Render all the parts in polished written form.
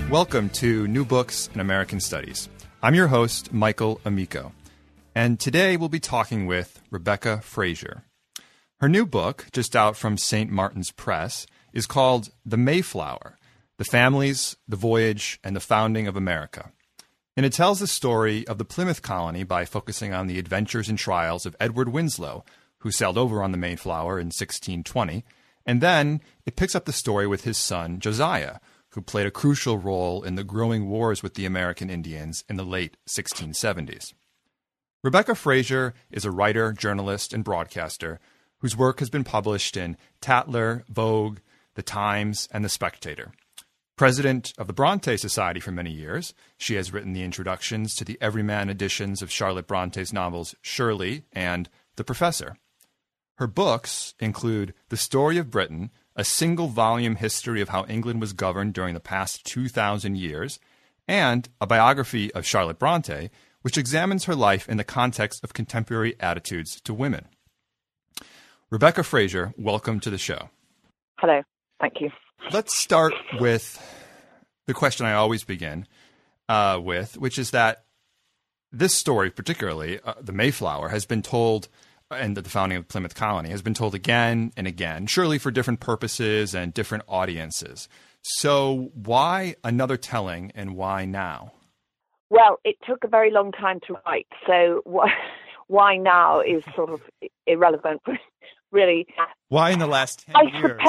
Welcome to New Books in American Studies. I'm your host, Michael Amico, and today we'll be talking with Rebecca Fraser. Her new book, just out from St. Martin's Press, is called The Mayflower, The Families, the Voyage, and the Founding of America. And it tells the story of the Plymouth colony by focusing on the adventures and trials of Edward Winslow, who sailed over on the Mayflower in 1620, and then it picks up the story with his son, Josiah, who played a crucial role in the growing wars with the American Indians in the late 1670s. Rebecca Fraser is a writer, journalist, and broadcaster whose work has been published in Tatler, Vogue, The Times, and The Spectator. President of the Bronte Society for many years, she has written the introductions to the Everyman editions of Charlotte Bronte's novels Shirley and The Professor. Her books include The Story of Britain, a single-volume history of how England was governed during the past 2,000 years, and a biography of Charlotte Bronte, which examines her life in the context of contemporary attitudes to women. Rebecca Fraser, welcome to the show. Hello. Thank you. Let's start with the question I always begin with, which is that this story, particularly the Mayflower, has been told, and the founding of the Plymouth colony, has been told again and again, surely for different purposes and different audiences. So why another telling, and why now? Well, it took a very long time to write, so why now is sort of irrelevant, really. Why in the last 10 years?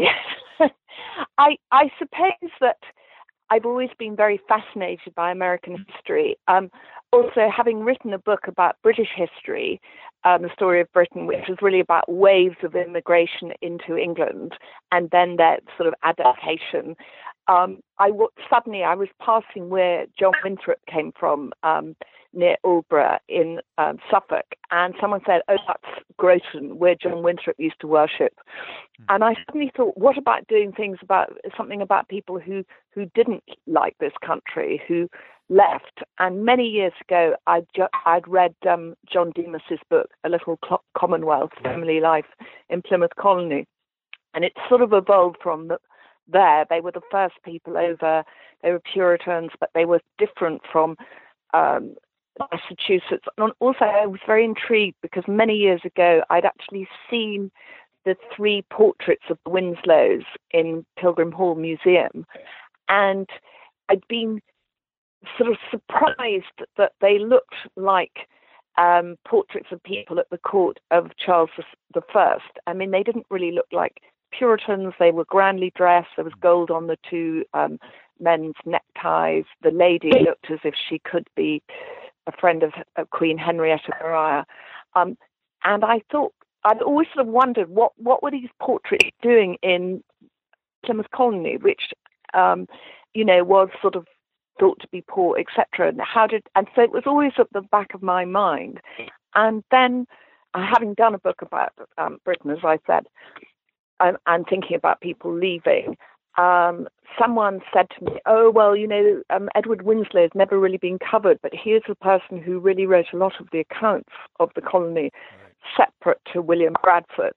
I suppose that I've always been very fascinated by American history. Also, having written a book about British history, The Story of Britain, which was really about waves of immigration into England and then their sort of adaptation, suddenly I was passing where John Winthrop came from, near Aldborough in Suffolk, and someone said, "Oh, that's Groton, where John Winthrop used to worship." And I suddenly thought, what about doing something about people who didn't like this country, who left? And many years ago, I'd read John Demos's book, A Little Commonwealth, Family Life in Plymouth Colony, and it sort of evolved from there. They were the first people over. They were Puritans, but they were different from Massachusetts. And also, I was very intrigued because many years ago, I'd actually seen the 3 portraits of the Winslows in Pilgrim Hall Museum, and I'd been sort of surprised that they looked like portraits of people at the court of Charles I. I mean, they didn't really look like Puritans. They were grandly dressed. There was gold on the 2 men's neckties. The lady looked as if she could be a friend of Queen Henrietta Maria. And I thought, I'd always sort of wondered what were these portraits doing in Plymouth Colony, which, was sort of thought to be poor, etc. And so it was always at the back of my mind. And then, having done a book about Britain, as I said, and thinking about people leaving, someone said to me, "Oh, well, Edward Winslow has never really been covered, but here's a person who really wrote a lot of the accounts of the colony, separate to William Bradford."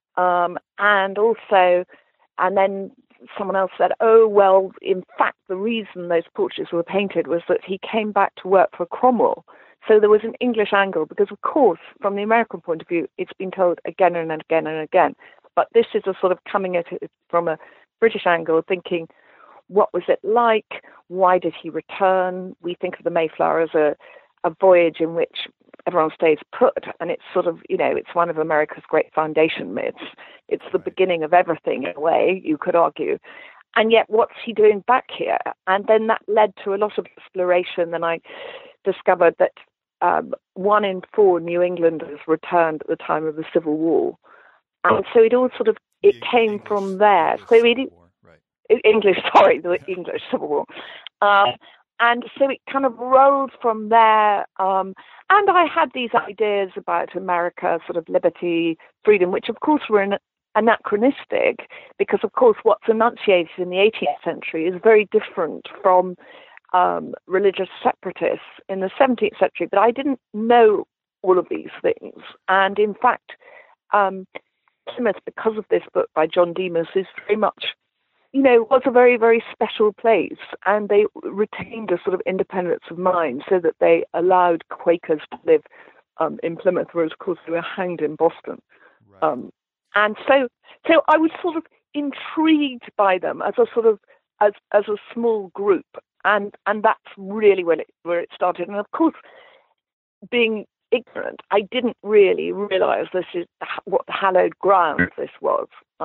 And then someone else said, "Oh, well, in fact, the reason those portraits were painted was that he came back to work for Cromwell." So there was an English angle, because, of course, from the American point of view, it's been told again and again and again. But this is a sort of coming at it from a British angle, thinking, what was it like? Why did he return? We think of the Mayflower as a voyage in which everyone stays put, and it's sort of, it's one of America's great foundation myths. It's the beginning of everything, in a way, you could argue. And yet, what's he doing back here? And then that led to a lot of exploration, and I discovered that 1 in 4 New Englanders returned at the time of the Civil War. And so it all sort of, came from there. So the English Civil War. And so it kind of rolled from there. And I had these ideas about America, sort of liberty, freedom, which of course were anachronistic, because of course what's enunciated in the 18th century is very different from religious separatists in the 17th century. But I didn't know all of these things. And in fact, Plymouth, because of this book by John Demos, is very much was a very, very special place, and they retained a sort of independence of mind so that they allowed Quakers to live in Plymouth, whereas, of course, they were hanged in Boston. Right. And so I was sort of intrigued by them as a sort of as a small group, and that's really where it started. And of course, being ignorant, I didn't really realize this is what hallowed ground this was.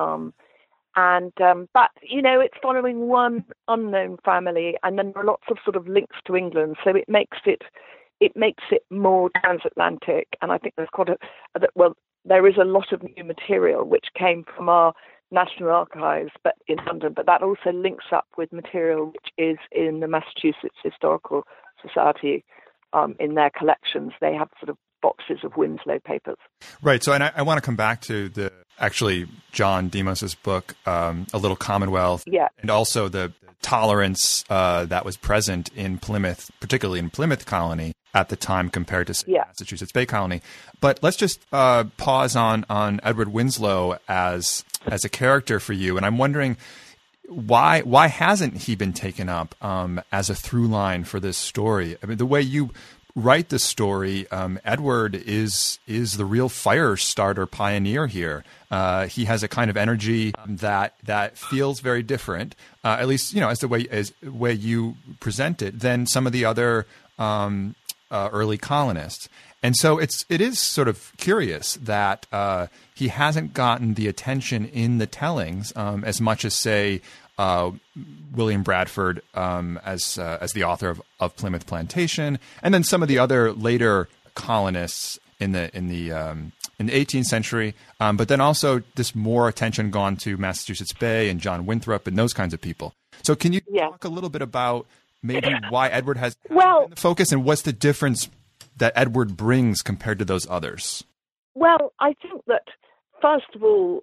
But it's following one unknown family, and then there are lots of sort of links to England, so it makes it more transatlantic. And I think there's there is a lot of new material which came from our National Archives, but in London. But that also links up with material which is in the Massachusetts Historical Society in their collections. They have sort of boxes of Winslow papers. Right. So, and I want to come back to actually John Demos's book, A Little Commonwealth, and also the tolerance that was present in Plymouth, particularly in Plymouth Colony at the time compared to Massachusetts Bay Colony. But let's just pause on Edward Winslow as a character for you. And I'm wondering, why hasn't he been taken up as a through line for this story? I mean, the way you write the story, Edward is the real fire starter pioneer here. He has a kind of energy that feels very different, at least as the way you present it, than some of the other early colonists. And so it is sort of curious that he hasn't gotten the attention in the tellings as much as, say, William Bradford as the author of Plymouth Plantation, and then some of the other later colonists in the 18th century. But then also this more attention gone to Massachusetts Bay and John Winthrop and those kinds of people. So can you talk a little bit about maybe why Edward has been the focus, and what's the difference that Edward brings compared to those others? Well, I think that first of all,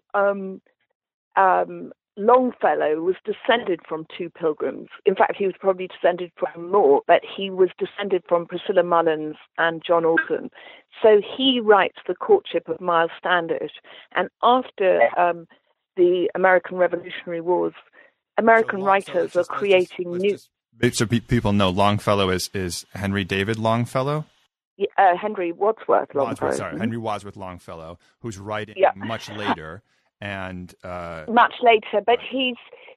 Longfellow was descended from two pilgrims. In fact, he was probably descended from more, but he was descended from Priscilla Mullins and John Alden. So he writes The Courtship of Miles Standish. And after the American Revolutionary Wars, American writers are creating new... So people know Longfellow is Henry David Longfellow? Henry Wadsworth Longfellow. Henry Wadsworth Longfellow, who's writing much later. And much later, but he's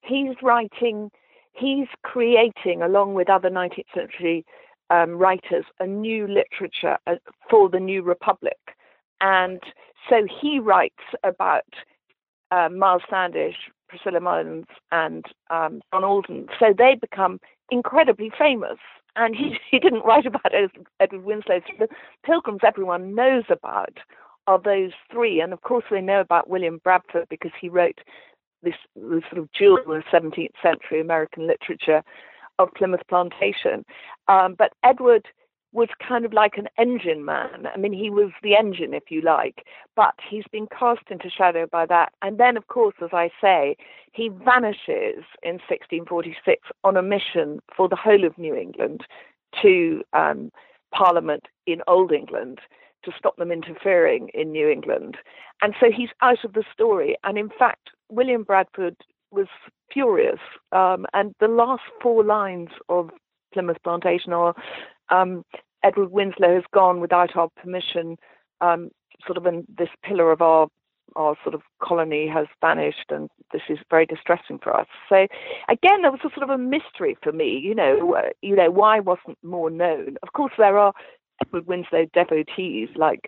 creating, along with other 19th century writers, a new literature for the new republic. And so he writes about Miles Standish, Priscilla Mullins, and John Alden. So they become incredibly famous. And he didn't write about Edward Winslow. The pilgrims everyone knows about are those three. And of course we know about William Bradford because he wrote this sort of jewel of 17th century American literature of Plymouth Plantation. But Edward was kind of like an engine man. I mean, he was the engine, if you like, but he's been cast into shadow by that. And then, of course, as I say, he vanishes in 1646 on a mission for the whole of New England to Parliament in Old England to stop them interfering in New England. And so he's out of the story. And in fact, William Bradford was furious. And the last four lines of Plymouth Plantation are, Edward Winslow has gone without our permission, sort of, and this pillar of our sort of colony has vanished, and this is very distressing for us. So again, there was a sort of a mystery for me, why wasn't more known? Of course, there are Edward Winslow devotees like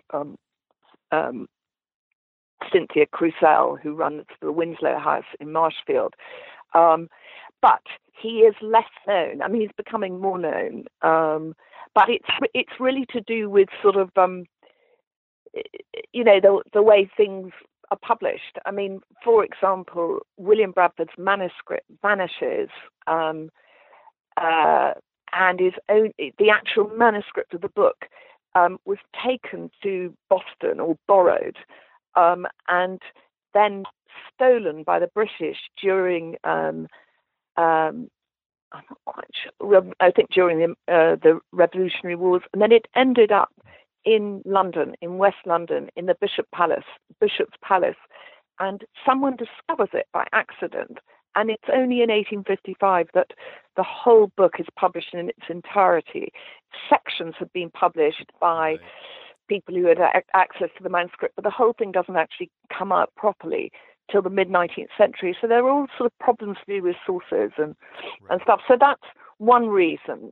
Cynthia Crucell, who runs the Winslow House in Marshfield. But he is less known. I mean, he's becoming more known. But it's really to do with sort of, the way things are published. I mean, for example, William Bradford's manuscript vanishes, and the actual manuscript of the book was taken to Boston or borrowed, and then stolen by the British during. I'm not quite sure. I think during the Revolutionary Wars, and then it ended up in London, in West London, in the Bishop's Palace, and someone discovers it by accident and it's only in 1855 that the whole book is published in its entirety. Sections have been published by people who had access to the manuscript, but the whole thing doesn't actually come out properly till the mid-19th century. So there are all sort of problems to do with sources and stuff. So that's one reason.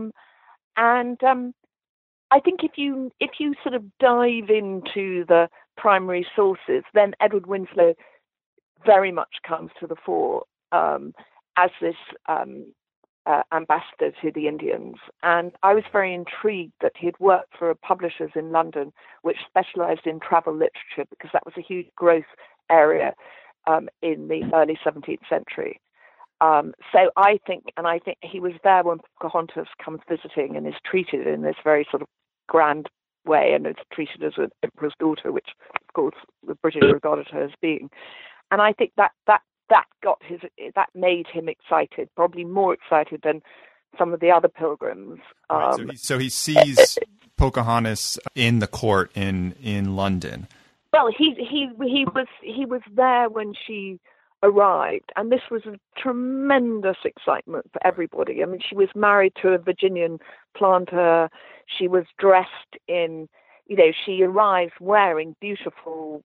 I think if you sort of dive into the primary sources, then Edward Winslow very much comes to the fore as this ambassador to the Indians. And I was very intrigued that he had worked for publishers in London which specialized in travel literature, because that was a huge growth area in the early 17th century. So I think he was there when Pocahontas comes visiting and is treated in this very sort of grand way, and is treated as an emperor's daughter, which of course the British regarded her as being. And I think that made him excited, probably more excited than some of the other pilgrims. So he sees Pocahontas in the court in London. Well, he was there when she arrived, and this was a tremendous excitement for everybody. I mean, she was married to a Virginian planter. She was dressed in, she arrives wearing beautiful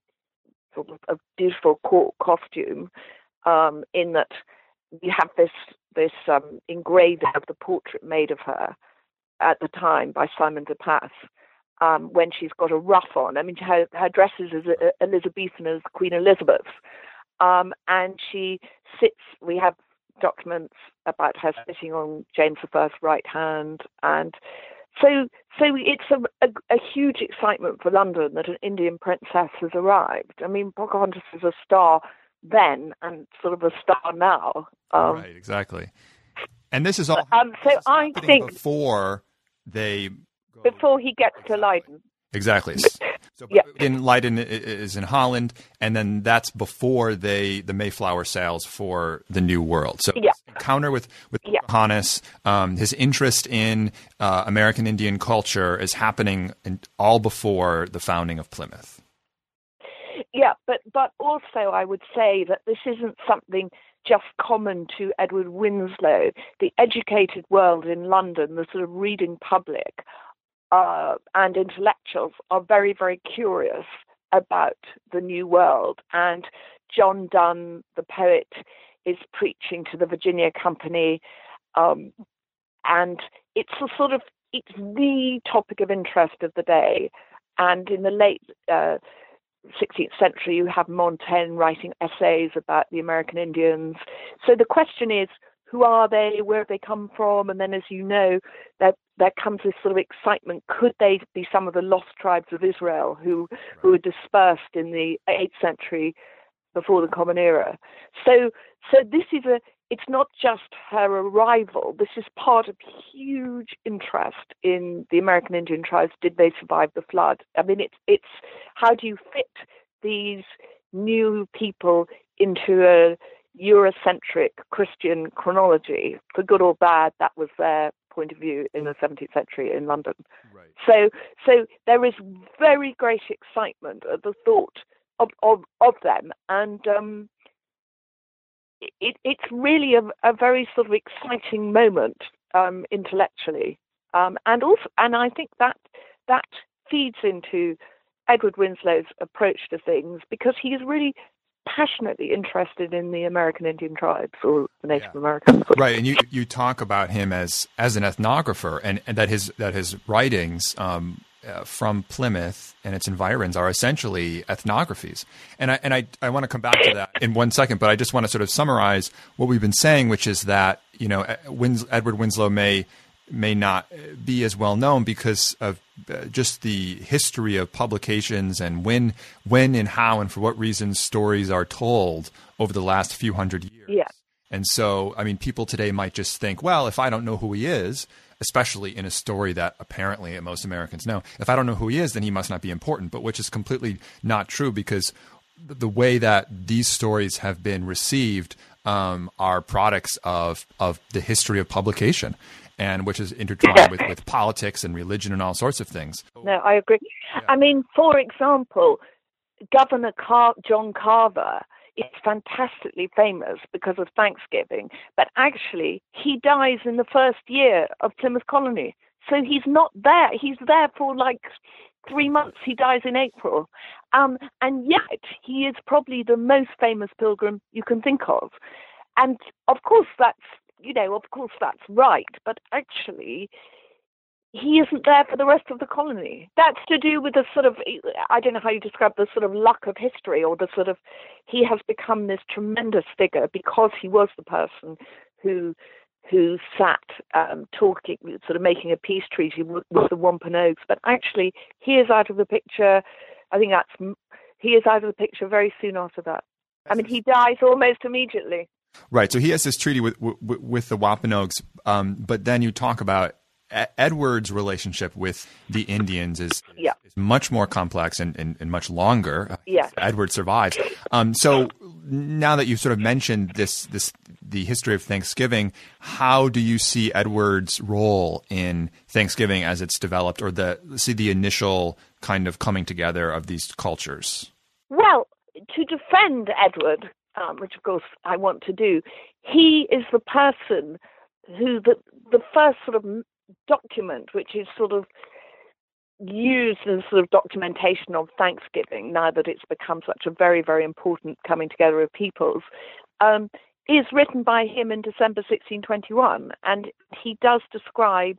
court costume. In that you have this engraving of the portrait made of her at the time by Simon de Pass, when she's got a ruff on. I mean, her dress is as Elizabethan as Queen Elizabeth. And she sits, we have documents about her sitting on James I's right hand. And so it's a huge excitement for London that an Indian princess has arrived. I mean, Pocahontas is a star then and sort of a star now. Right, exactly. And this is all so I think before he gets to Leiden. Exactly. So in Leiden is in Holland, and then that's before the Mayflower sails for the New World. So his encounter with Pocahontas, his interest in American Indian culture is happening all before the founding of Plymouth. Yeah, but also I would say that this isn't something just common to Edward Winslow. The educated world in London, the sort of reading public, and intellectuals are very, very curious about the New World. And John Donne, the poet, is preaching to the Virginia Company, and it's the topic of interest of the day. And in the late 16th century, you have Montaigne writing essays about the American Indians. So the question is, who are they? Where have they come from? And then, as you know, there comes this sort of excitement. Could they be some of the lost tribes of Israel who were dispersed in the 8th century before the Common Era? So this is it's not just her arrival. This is part of huge interest in the American Indian tribes. Did they survive the flood? I mean, it's how do you fit these new people into a Eurocentric Christian chronology? For good or bad, that was their point of view in the 17th century in London. Right. So there is very great excitement at the thought of them, and it's really a very sort of exciting moment intellectually, and I think that feeds into Edward Winslow's approach to things, because he is really passionately interested in the American Indian tribes, or the Native Americans. Right, and you talk about him as an ethnographer, and that his writings from Plymouth and its environs are essentially ethnographies. And I want to come back to that in 1 second, but I just want to sort of summarize what we've been saying, which is that Edward Winslow may not be as well known because of just the history of publications and when and how and for what reasons stories are told over the last few hundred years. Yeah. And so, I mean, people today might just think, well, if I don't know who he is, especially in a story that apparently most Americans know, if I don't know who he is, then he must not be important, but which is completely not true, because the way that these stories have been received are products of the history of publication, and which is intertwined with politics and religion and all sorts of things. No, I agree. Yeah. I mean, for example, Governor John Carver is fantastically famous because of Thanksgiving, but actually he dies in the first year of Plymouth Colony. So he's not there. He's there for like 3 months. He dies in April. And yet he is probably the most famous pilgrim you can think of. And of course that's right. But actually, he isn't there for the rest of the colony. That's to do with the sort of, I don't know how you describe the sort of luck of history, or the sort of, he has become this tremendous figure because he was the person who sat talking, sort of making a peace treaty with the Wampanoags. But actually, he is out of the picture. I think he is out of the picture very soon after that. I mean, he dies almost immediately. Right. So he has this treaty with the Wampanoags, but then you talk about Edward's relationship with the Indians is much more complex and much longer. Yeah. Edward survives. So now that you've sort of mentioned the history of Thanksgiving, how do you see Edward's role in Thanksgiving as it's developed, or the initial kind of coming together of these cultures? Well, to defend Edward, which of course I want to do, he is the person who the first sort of document which is sort of used as sort of documentation of Thanksgiving, now that it's become such a very, very important coming together of peoples, is written by him in December 1621. And he does describe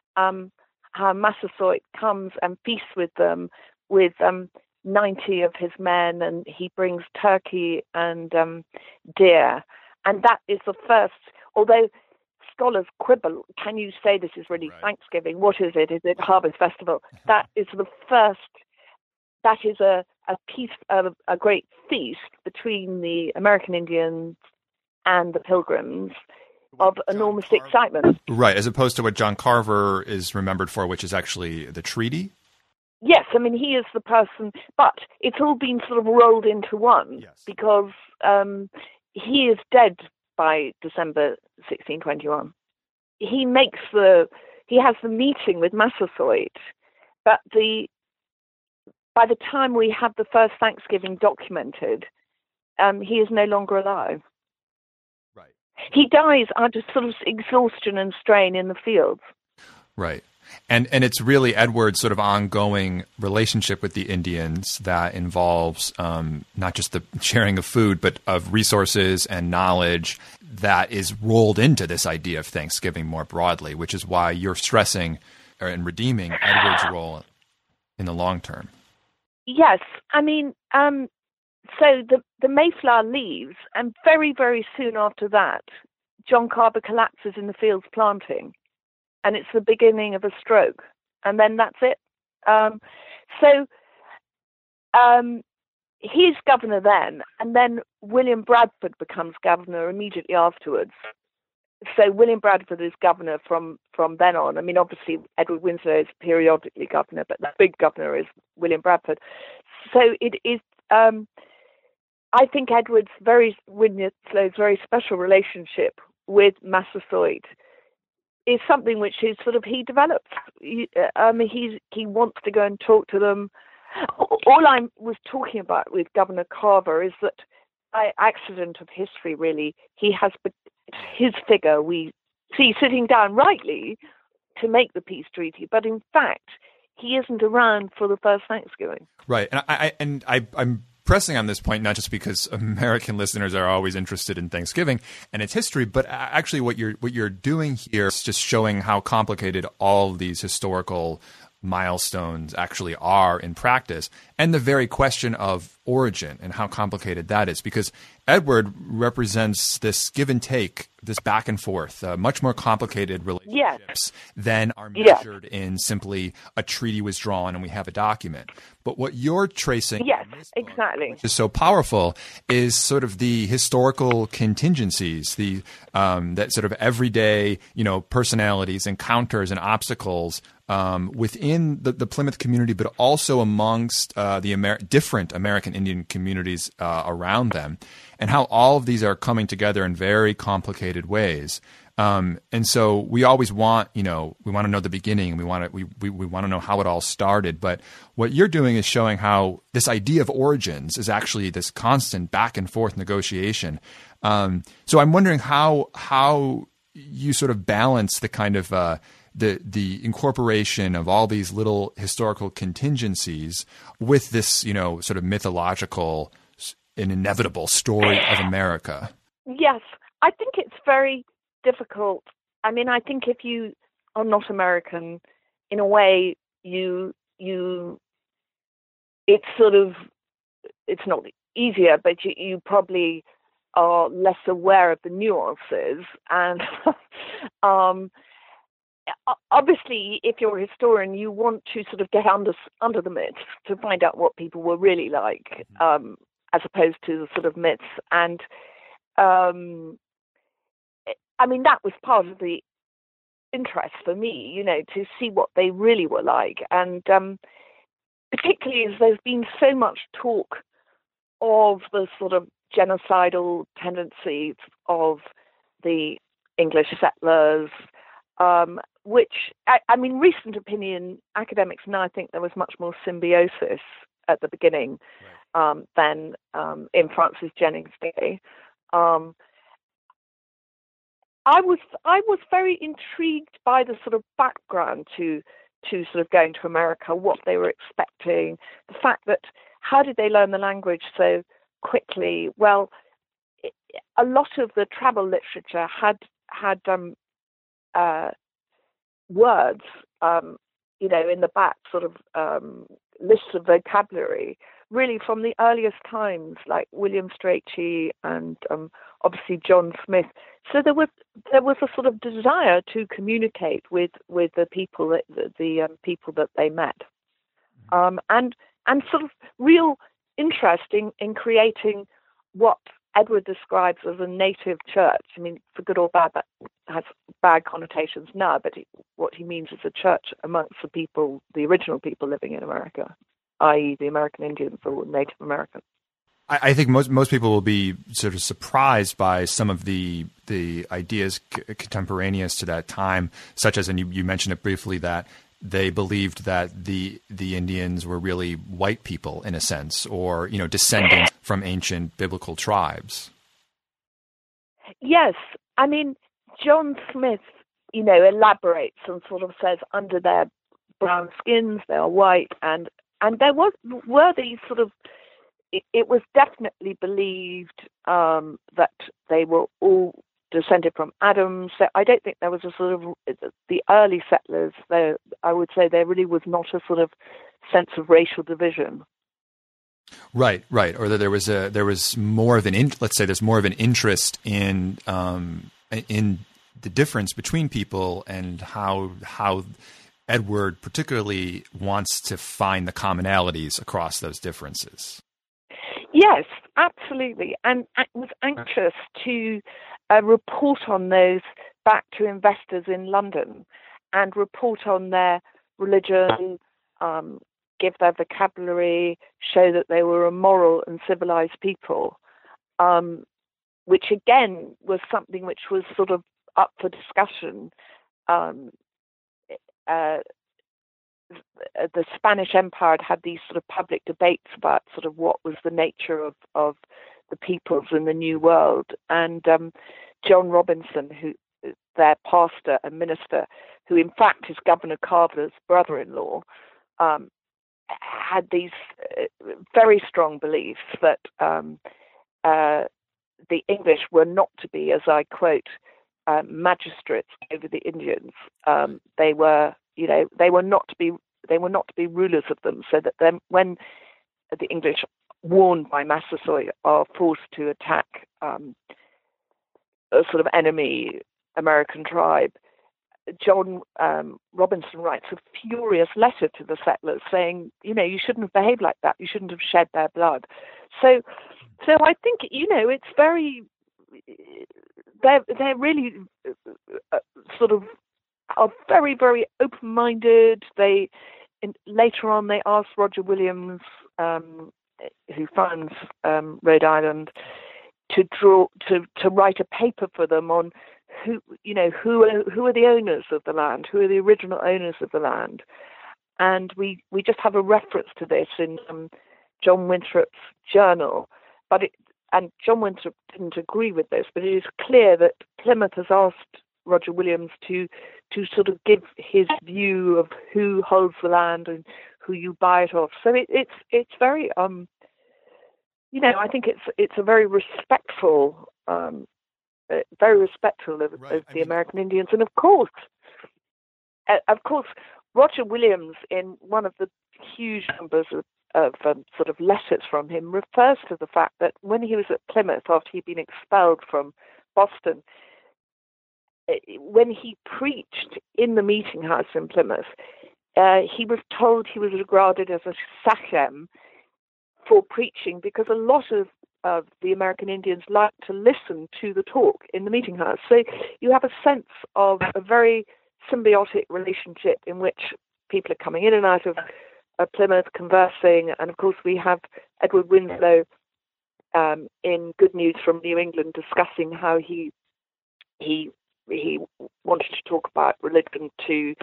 how Massasoit comes and feasts with them, with 90 of his men, and he brings turkey and deer. And that is the first, although scholars quibble, can you say this is really Thanksgiving? What is it? Is it Harvest Festival? That is the first, that is a great feast between the American Indians and the Pilgrims of enormous excitement. Right, as opposed to what John Carver is remembered for, which is actually the treaty? Yes, I mean, he is the person, but it's all been sort of rolled into one, because he is dead by December 1621. He has the meeting with Massasoit, but by the time we have the first Thanksgiving documented, he is no longer alive. Right. He dies out of sort of exhaustion and strain in the fields. Right. And it's really Edward's sort of ongoing relationship with the Indians that involves not just the sharing of food, but of resources and knowledge that is rolled into this idea of Thanksgiving more broadly, which is why you're stressing and redeeming Edward's role in the long term. Yes. I mean, so the Mayflower leaves, and very, very soon after that, John Carver collapses in the fields planting. And it's the beginning of a stroke, and then that's it. He's governor then, and then William Bradford becomes governor immediately afterwards. So William Bradford is governor from then on. I mean, obviously Edward Winslow is periodically governor, but the big governor is William Bradford. So it is. I think Winslow's very special relationship with Massasoit is something which is sort of he develops. He wants to go and talk to them. All I was talking about with Governor Carver is that by accident of history, really, he has his figure we see sitting down rightly to make the peace treaty, but in fact, he isn't around for the first Thanksgiving. Right, and I'm pressing on this point not just because American listeners are always interested in Thanksgiving and its history, but actually what you're doing here is just showing how complicated all these historical milestones actually are in practice, and the very question of origin and how complicated that is, because Edward represents this give and take, this back and forth, much more complicated relationships than are measured in simply a treaty was drawn and we have a document. But what you're tracing which is so powerful is sort of the historical contingencies, that sort of everyday, personalities, encounters and obstacles within the Plymouth community, but also amongst the different American Indian communities around them, and how all of these are coming together in very complicated ways. And so we always want, we want to know the beginning. We want to know how it all started. But what you're doing is showing how this idea of origins is actually this constant back and forth negotiation. So I'm wondering how you sort of balance the kind of the incorporation of all these little historical contingencies with this, sort of mythological and inevitable story of America. Yes, I think it's very difficult. I mean, I think if you are not American, in a way, it's not easier, but you probably are less aware of the nuances. And obviously, if you're a historian, you want to sort of get under the myths to find out what people were really like, as opposed to the sort of myths. And I mean, that was part of the interest for me, to see what they really were like. And particularly as there's been so much talk of the sort of genocidal tendencies of the English settlers, which, I mean, recent opinion academics now think there was much more symbiosis at the beginning than in Francis Jennings' day. I was very intrigued by the sort of background to sort of going to America, what they were expecting, the fact that how did they learn the language so quickly? Well, a lot of the travel literature had words, in the back, sort of lists of vocabulary, really from the earliest times, like William Strachey and obviously John Smith. So there was a sort of desire to communicate with the people the people that they met, and sort of real interest in creating what Edward describes as a native church. I mean, for good or bad, that has bad connotations now, but what he means is a church amongst the people, the original people living in America, i.e. the American Indians or Native Americans. I think most people will be sort of surprised by some of the ideas contemporaneous to that time, such as, and you mentioned it briefly, that they believed that the Indians were really white people in a sense, or descendants from ancient biblical tribes. Yes, I mean, John Smith, elaborates and sort of says under their brown skins they are white, and there were these sort of. It was definitely believed that they were all descended from Adam. So I don't think there was a sort of the early settlers. I would say there really was not a sort of sense of racial division. Right, or that there was more of let's say there's more of an interest in the difference between people and how Edward particularly wants to find the commonalities across those differences. Yes, absolutely, and was anxious to report on those back to investors in London and report on their religion, give their vocabulary, show that they were a moral and civilized people, which again was something which was sort of up for discussion. The Spanish Empire had these sort of public debates about sort of what was the nature of the peoples in the New World. And John Robinson, who their pastor and minister, who in fact is Governor Carver's brother-in-law, had these very strong beliefs that the English were not to be, as I quote, magistrates over the Indians. They were not to be rulers of them, so that then when the English, warned by Massasoit, are forced to attack a sort of enemy American tribe, John Robinson writes a furious letter to the settlers saying, you shouldn't have behaved like that. You shouldn't have shed their blood. So I think, it's very, they're really sort of are very, very open-minded. Later on, they asked Roger Williams, who funds Rhode Island, to write a paper for them on who are the owners of the land, who are the original owners of the land, and we just have a reference to this in John Winthrop's journal, and John Winthrop didn't agree with this, but it is clear that Plymouth has asked Roger Williams to sort of give his view of who holds the land and who you buy it off. So it's very I think it's a very respectful of the American Indians, and of course Roger Williams, in one of the huge numbers of sort of letters from him, refers to the fact that when he was at Plymouth after he'd been expelled from Boston, when he preached in the meeting house in Plymouth, he was told he was regarded as a sachem for preaching, because a lot of the American Indians like to listen to the talk in the meeting house. So you have a sense of a very symbiotic relationship in which people are coming in and out of Plymouth, conversing, and of course we have Edward Winslow in Good News from New England discussing how he wanted to talk about religion to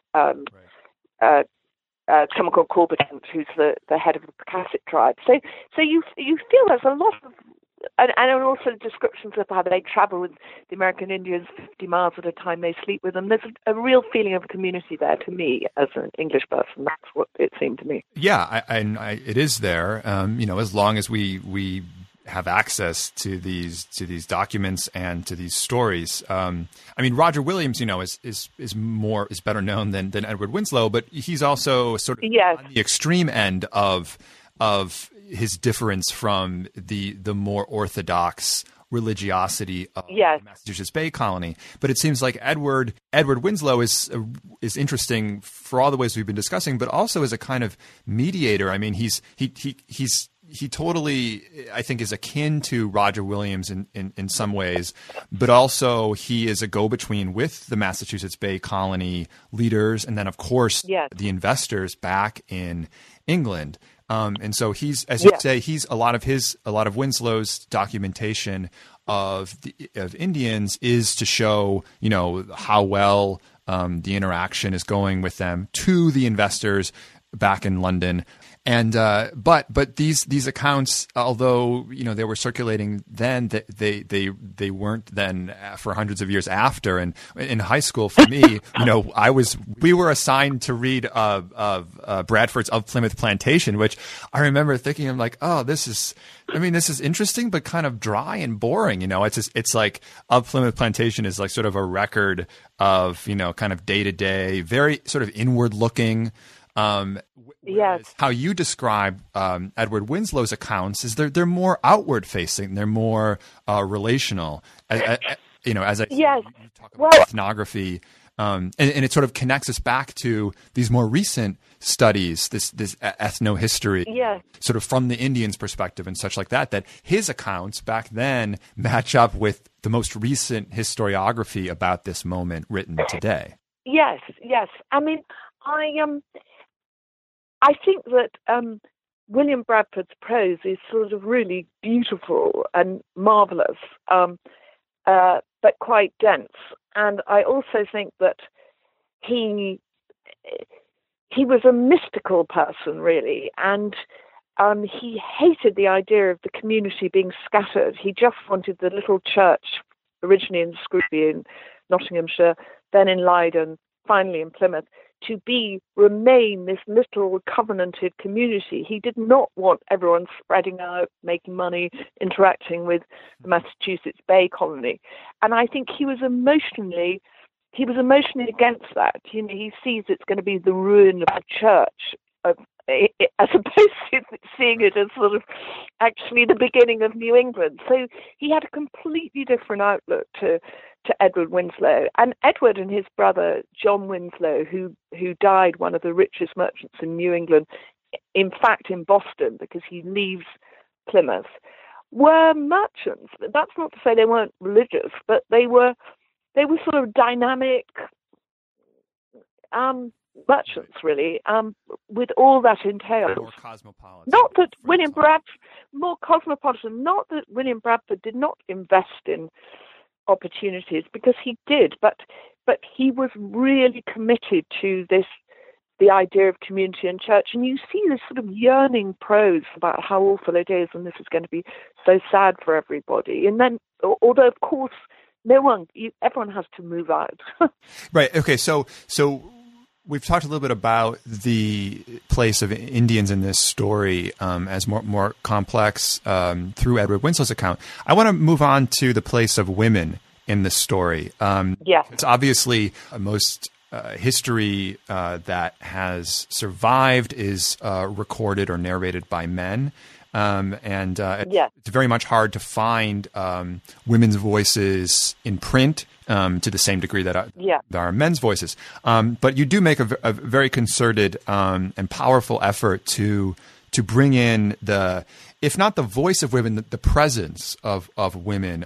someone called Corbett, who's the head of the Pocasset tribe. So you feel there's a lot of, and also descriptions of how they travel with the American Indians 50 miles at a time, they sleep with them. There's a real feeling of community there to me as an English person. That's what it seemed to me. Yeah, it is there. As long as we have access to these documents and to these stories. Roger Williams, is better known than Edward Winslow, but he's also sort of on the extreme end of his difference from the more orthodox religiosity of the Massachusetts Bay Colony. But it seems like Edward Winslow is interesting for all the ways we've been discussing, but also as a kind of mediator. I mean, he totally, I think, is akin to Roger Williams in some ways, but also he is a go-between with the Massachusetts Bay Colony leaders, and then of course the investors back in England. And so he's, as you say, a lot of Winslow's documentation of Indians is to show, how well the interaction is going with them to the investors back in London. And but these accounts, although they were circulating then, they weren't then for hundreds of years after. And in high school, for me, we were assigned to read Bradford's Of Plymouth Plantation, which I remember thinking, I'm like, oh, this is interesting, but kind of dry and boring. It's like Of Plymouth Plantation is like sort of a record of kind of day to day, very sort of inward looking. How you describe Edward Winslow's accounts is they're more outward facing, they're more relational. You talk about ethnography, and it sort of connects us back to these more recent studies, this ethnohistory, sort of from the Indians' perspective and such like that. That his accounts back then match up with the most recent historiography about this moment written today. Yes. I mean, I think that William Bradford's prose is sort of really beautiful and marvelous, but quite dense. And I also think that he was a mystical person, really, and he hated the idea of the community being scattered. He just wanted the little church, originally in Scrooby in Nottinghamshire, then in Leiden, finally in Plymouth, to remain this little covenanted community. He did not want everyone spreading out, making money, interacting with the Massachusetts Bay Colony. And I think he was emotionally against that. He sees it's going to be the ruin of the church, as opposed to seeing it as sort of actually the beginning of New England. So he had a completely different outlook to Edward Winslow. And Edward and his brother, John Winslow, who died one of the richest merchants in New England, in fact in Boston, because he leaves Plymouth, were merchants. That's not to say they weren't religious, but they were sort of dynamic, merchants, really, with all that entails. More cosmopolitan. Not that William Bradford, more cosmopolitan, not that William Bradford did not invest in opportunities, because he did, but he was really committed to the idea of community and church. And you see this sort of yearning prose about how awful it is, and this is going to be so sad for everybody. And then, although of course, everyone has to move out. Right. Okay. So we've talked a little bit about the place of Indians in this story as more complex through Edward Winslow's account. I want to move on to the place of women in the story. It's obviously most history that has survived is recorded or narrated by men. It's very much hard to find women's voices in print to the same degree that there are men's voices. But you do make a very concerted and powerful effort to bring in if not the voice of women, the presence of women.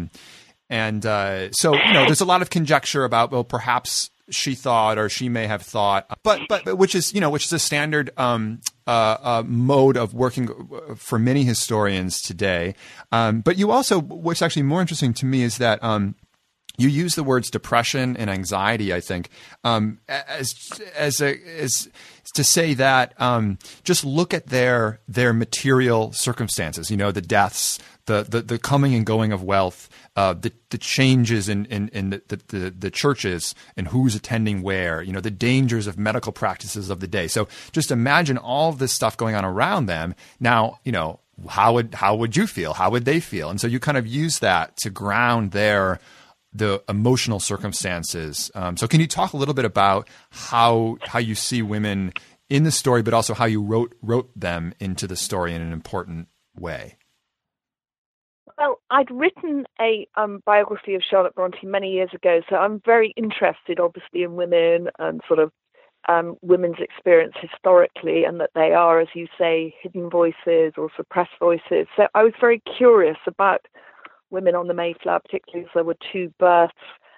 So there's a lot of conjecture about, well, perhaps she thought, or she may have thought, but which is a standard mode of working for many historians today. But you also, what's actually more interesting to me is that you use the words depression and anxiety, I think, as to say that just look at their material circumstances. The deaths, the coming and going of wealth, the changes in the churches and who's attending where, the dangers of medical practices of the day. So just imagine all of this stuff going on around them. Now, how would you feel? How would they feel? And so you kind of use that to ground the emotional circumstances. So can you talk a little bit about how you see women in the story, but also how you wrote them into the story in an important way? Well, I'd written a biography of Charlotte Bronte many years ago, so I'm very interested, obviously, in women and sort of women's experience historically, and that they are, as you say, hidden voices or suppressed voices. So I was very curious about women on the Mayflower, particularly as there were 2 births.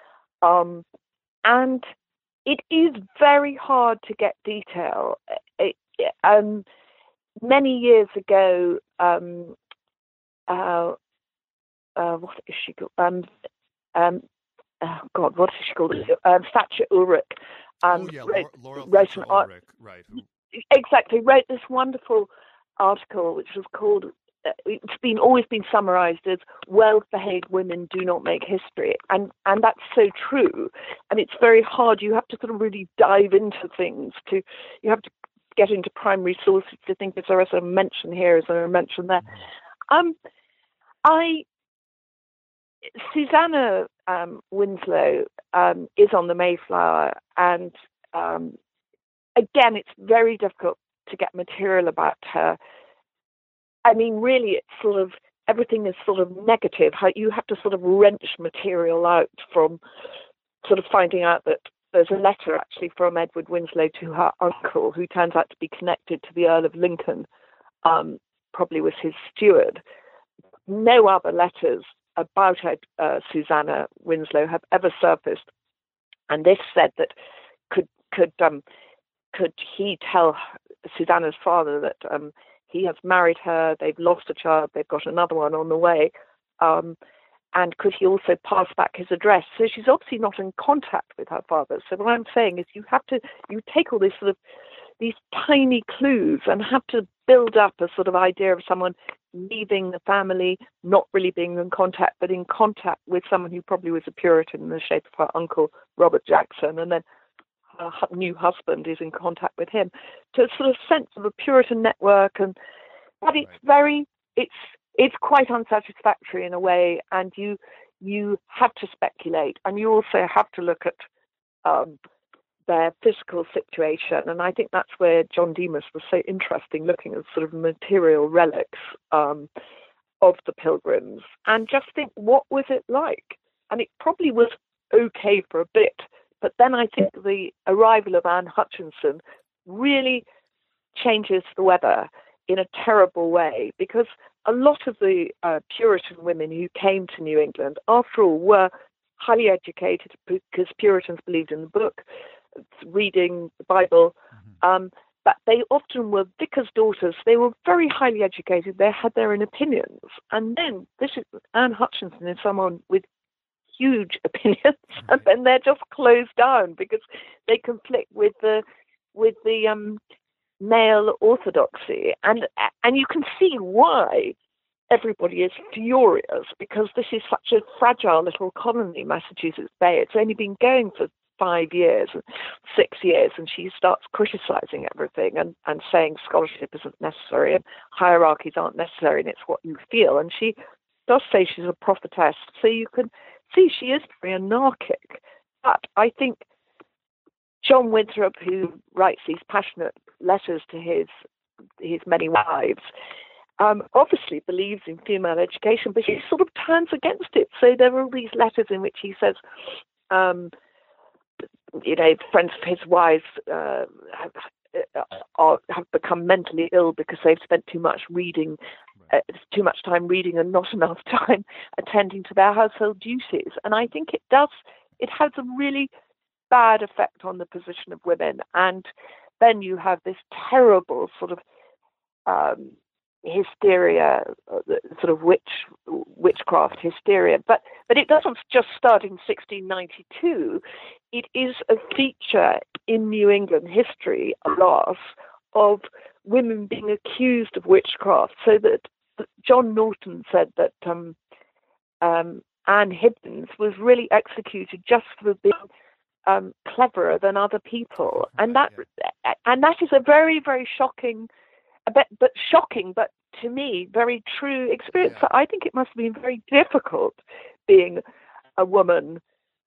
And it is very hard to get detail. Many years ago, what is she called? What is she called? Thatcher Ulrich. Laurel Ulrich, right? Exactly, wrote this wonderful article which was called. It's always been summarized as "well-behaved women do not make history," and that's so true. And it's very hard. You have to sort of really dive into things. You have to get into primary sources to think, is there a mention here? Is there a mention there? Susanna Winslow is on the Mayflower, and again, it's very difficult to get material about her. I mean, really, it's sort of everything is sort of negative. How you have to sort of wrench material out from sort of finding out that there's a letter actually from Edward Winslow to her uncle, who turns out to be connected to the Earl of Lincoln, probably was his steward. No other letters about Susanna Winslow have ever surfaced, and this said that could he tell Susanna's father that he has married her, they've lost a child, they've got another one on the way, and could he also pass back his address? So she's obviously not in contact with her father. So what I'm saying is you take all these tiny clues and have to build up a sort of idea of someone leaving the family, not really being in contact, but in contact with someone who probably was a Puritan in the shape of her uncle, Robert Jackson, and then her new husband is in contact with him. So it's sort of sense of a Puritan network, but it's quite unsatisfactory in a way, and you have to speculate, and you also have to look at their physical situation. And I think that's where John Demos was so interesting, looking at sort of material relics of the Pilgrims, and just think, what was it like? And it probably was okay for a bit, but then I think the arrival of Anne Hutchinson really changes the weather in a terrible way, because a lot of the Puritan women who came to New England, after all, were highly educated, because Puritans believed in the book. reading the Bible. But they often were vicars' daughters. They were very highly educated. They had their own opinions. And then Anne Hutchinson is someone with huge opinions, and then they're just closed down because they conflict with the male orthodoxy. And you can see why everybody is furious, because this is such a fragile little colony, Massachusetts Bay. It's only been going for 5 years, 6 years, and she starts criticizing everything and saying scholarship isn't necessary and hierarchies aren't necessary and it's what you feel. And she does say she's a prophetess, so you can see she is very anarchic. But I think John Winthrop, who writes these passionate letters to his many wives, obviously believes in female education, but he sort of turns against it. So there are all these letters in which he says, friends of his wives have become mentally ill because they've spent too much time reading and not enough time attending to their household duties. And I think it has a really bad effect on the position of women. And then you have this terrible sort of hysteria, sort of witchcraft hysteria. But it doesn't just start in 1692. It is a feature in New England history, alas, of women being accused of witchcraft. So that John Norton said that Anne Hibbins was really executed just for being cleverer than other people, and that is a very, very shocking, but to me very true experience. Yeah. So I think it must have been very difficult being a woman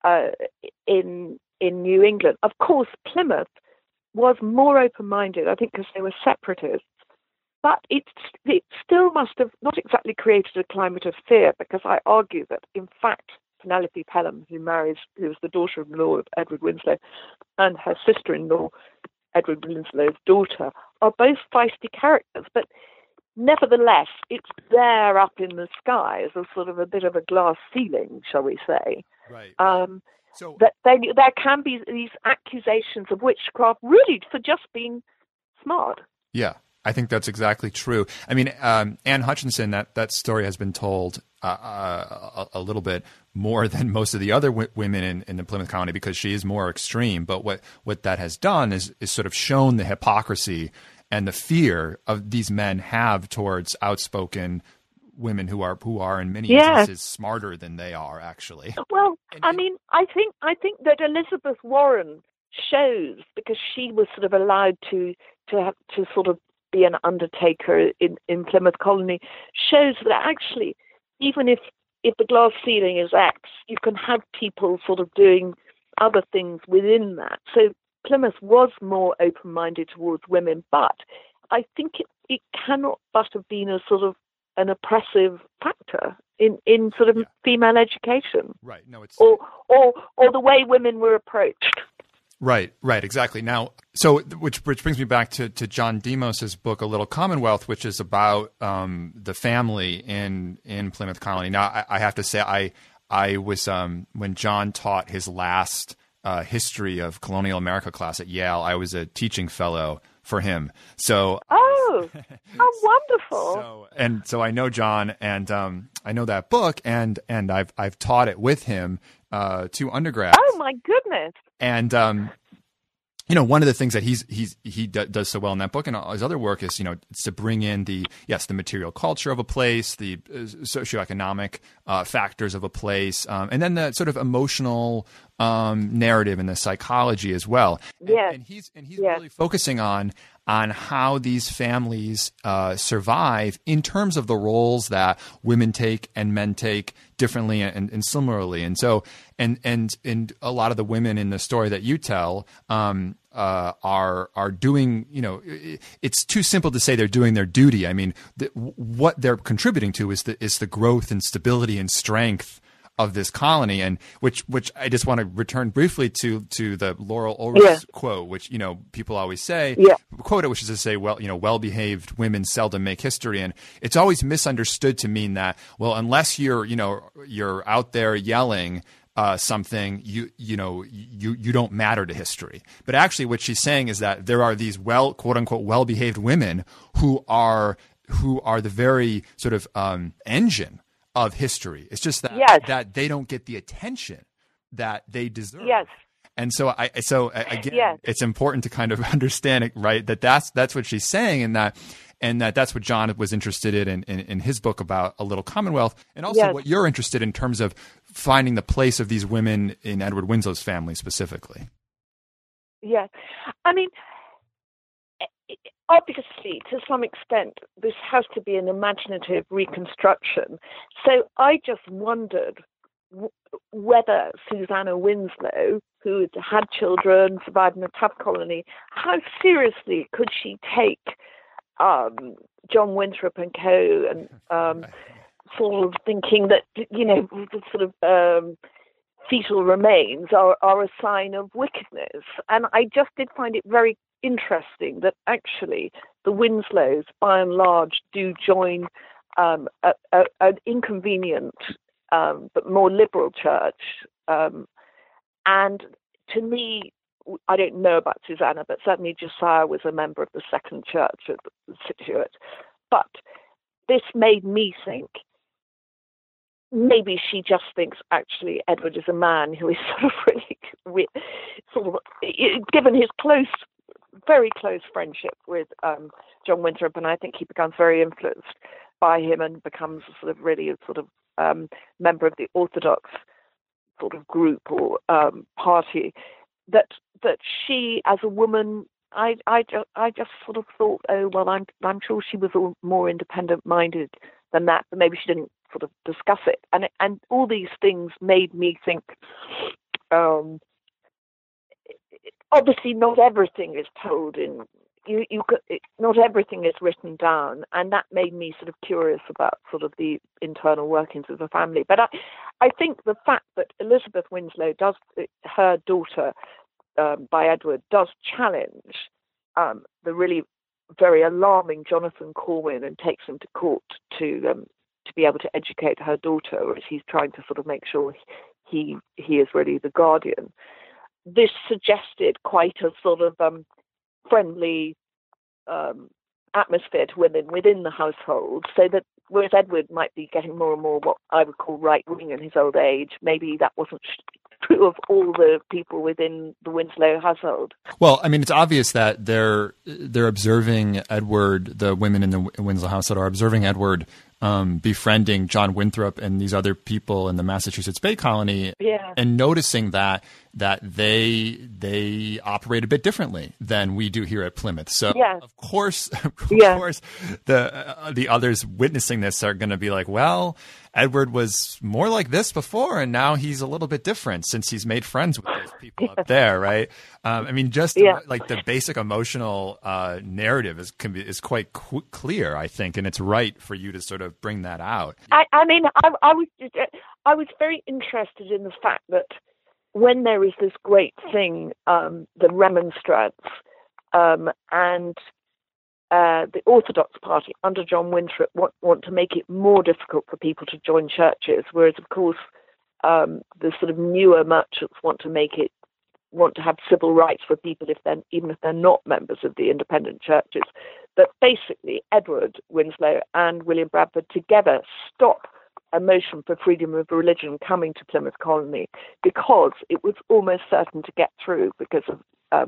in New England. Of course, Plymouth was more open-minded, I think, because they were separatists. But it still must have not exactly created a climate of fear, because I argue that, in fact, Penelope Pelham, who was the daughter-in-law of Edward Winslow, and her sister-in-law, Edward Winslow's daughter, are both feisty characters. But nevertheless, it's there up in the sky as a sort of a bit of a glass ceiling, shall we say. Right. So that there can be these accusations of witchcraft, really, for just being smart. Yeah, I think that's exactly true. I mean, Anne Hutchinson, that story has been told a little bit more than most of the other women in the Plymouth colony, because she is more extreme. But what that has done is sort of shown the hypocrisy and the fear of these men have towards outspoken women who are in many instances smarter than they are, actually. Well, I mean, I think that Elizabeth Warren shows, because she was sort of allowed to sort of be an undertaker in Plymouth colony, shows that actually, even if the glass ceiling is X, you can have people sort of doing other things within that. So Plymouth was more open-minded towards women, but I think it cannot but have been a sort of an oppressive factor in sort of female education. Right. No, it's or the way women were approached. Right, exactly. Now, so which brings me back to John Demos's book, A Little Commonwealth, which is about the family in Plymouth colony. Now, I have to say, I was when John taught his last history of colonial America class at Yale, I was a teaching fellow for him. So how wonderful! So I know John, and I know that book, and I've taught it with him to undergrads. Oh my goodness! And one of the things that he does so well in that book and his other work is, it's to bring in the material culture of a place, the socioeconomic factors of a place, and then the sort of emotional narrative and the psychology as well. Yeah. And he's really focusing on how these families survive in terms of the roles that women take and men take differently and similarly. And so, and a lot of the women in the story that you tell are doing, it's too simple to say they're doing their duty. I mean, what they're contributing to is the growth and stability and strength of this colony, and which I just want to return briefly to the Laurel Ulrichs quote, which people always say, quote it, which is to say, well-behaved women seldom make history, and it's always misunderstood to mean that, well, unless you're out there yelling something, you don't matter to history. But actually, what she's saying is that there are these quote unquote well-behaved women who are the very sort of engine of history. It's just that that they don't get the attention that they deserve. Yes. And so again, it's important to kind of understand it, right? That's what she's saying, and that's what John was interested in his book about A Little Commonwealth, and also what you're interested in terms of finding the place of these women in Edward Winslow's family specifically. Yes. I mean, obviously, to some extent, this has to be an imaginative reconstruction. So I just wondered whether Susanna Winslow, who had children, survived in a tough colony, how seriously could she take John Winthrop and co. and sort of thinking that, the sort of fetal remains are a sign of wickedness. And I just did find it very interesting that actually the Winslows, by and large, do join an inconvenient but more liberal church. And to me, I don't know about Susanna, but certainly Josiah was a member of the Second Church at Scituate. But this made me think maybe she just thinks actually Edward is a man who is sort of really given his very close friendship with John Winthrop, and I think he becomes very influenced by him and becomes really a member of the Orthodox sort of group or party. That she, as a woman, I just sort of thought, oh well, I'm sure she was more independent-minded than that, but maybe she didn't sort of discuss it. And all these things made me think. Obviously, not everything is told in. Not everything is written down, and that made me sort of curious about sort of the internal workings of the family. But I think the fact that Elizabeth Winslow her daughter by Edward, does challenge the really very alarming Jonathan Corwin and takes him to court to be able to educate her daughter, whereas he's trying to sort of make sure he is really the guardian. This suggested quite a sort of friendly atmosphere to women within the household, so that whereas Edward might be getting more and more what I would call right-wing in his old age, maybe that wasn't true of all the people within the Winslow household. Well, I mean, it's obvious that they're observing Edward, the women in the Winslow household are observing Edward befriending John Winthrop and these other people in the Massachusetts Bay Colony, and noticing that they operate a bit differently than we do here at Plymouth. So of course, the others witnessing this are going to be like, well, Edward was more like this before, and now he's a little bit different since he's made friends with those people up there, right? I mean, just like the basic emotional narrative is quite clear, I think, and it's right for you to sort of bring that out. I mean, I was very interested in the fact that when there is this great thing, the Remonstrants and the Orthodox Party under John Winthrop want to make it more difficult for people to join churches, whereas, of course, the sort of newer merchants want to have civil rights for people even if they're not members of the independent churches. But basically, Edward Winslow and William Bradford together stop a motion for freedom of religion coming to Plymouth Colony, because it was almost certain to get through because of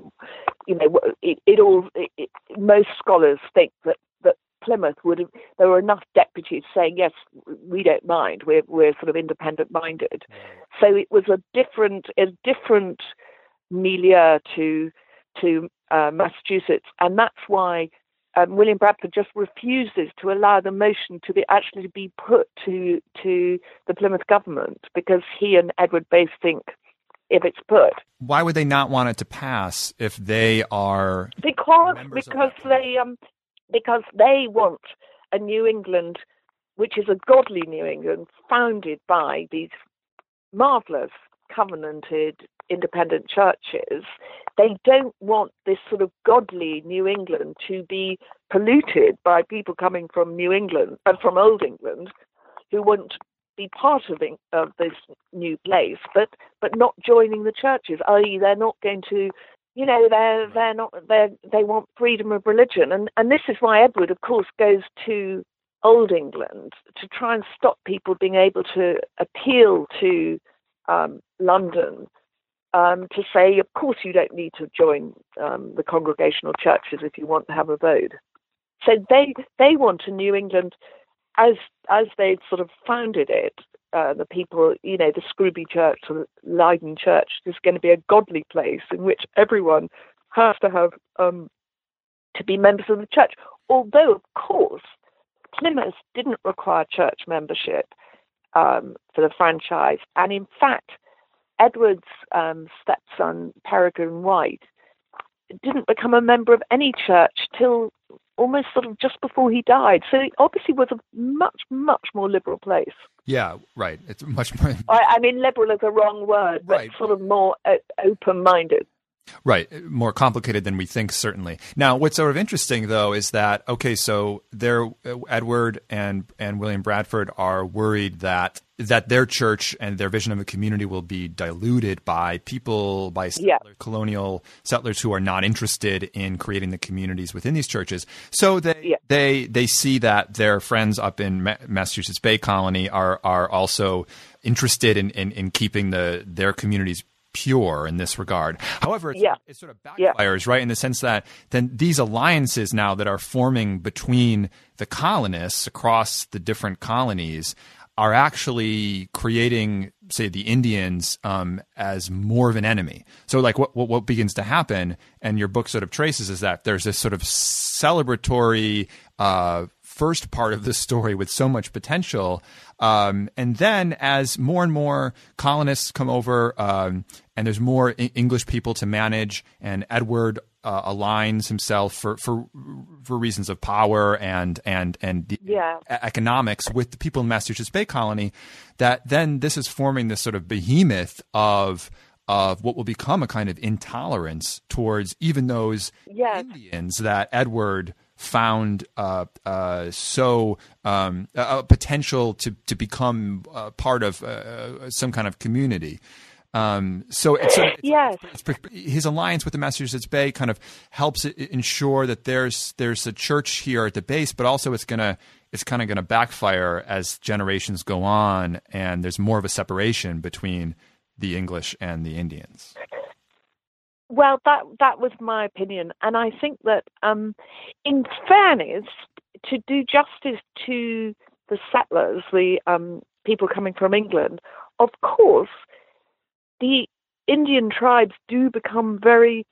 most scholars think that Plymouth there were enough deputies saying, yes, we don't mind, we're sort of independent minded. So it was a different milieu to Massachusetts, and that's why William Bradford just refuses to allow the motion to be put to the Plymouth government, because he and Edward both think if it's put. Why would they not want it to pass if they are because they want a New England which is a godly New England founded by these marvelous covenanted independent churches. They don't want this sort of godly New England to be polluted by people coming from New England and from Old England who want be part of this new place, but not joining the churches. I.e., they're not going to, they want freedom of religion, and this is why Edward, of course, goes to Old England to try and stop people being able to appeal to London. To say, of course, you don't need to join the congregational churches if you want to have a vote. So they want a New England as they'd sort of founded it. The people, the Scrooby Church or the Leyden Church is going to be a godly place in which everyone has to have to be members of the church. Although, of course, Plymouth didn't require church membership for the franchise, and in fact, Edward's stepson, Peregrine White, didn't become a member of any church till almost sort of just before he died. So it obviously was a much, much more liberal place. Yeah, right. It's much more... I mean, liberal is a wrong word, but right. Sort of more open-minded. Right. More complicated than we think, certainly. Now, what's sort of interesting, though, is that, okay, so Edward and William Bradford are worried that their church and their vision of a community will be diluted by colonial settlers who are not interested in creating the communities within these churches. So they see that their friends up in Massachusetts Bay Colony are also interested in keeping their communities pure in this regard. However, it sort of backfires, right, in the sense that then these alliances now that are forming between the colonists across the different colonies are actually creating, say, the Indians as more of an enemy. So, like, what begins to happen, and your book sort of traces, is that there's this sort of celebratory first part of the story with so much potential, and then as more and more colonists come over, and there's more English people to manage, and Edward aligns himself for reasons of power and economics with the people in Massachusetts Bay Colony, that then this is forming this sort of behemoth of what will become a kind of intolerance towards even those Indians that Edward found a potential to become part of some kind of community. His alliance with the Massachusetts Bay kind of helps ensure that there's a church here at the base, but also it's kind of gonna backfire as generations go on, and there's more of a separation between the English and the Indians. Well, that was my opinion, and I think that, in fairness, to do justice to the settlers, the people coming from England, of course, the Indian tribes do become very,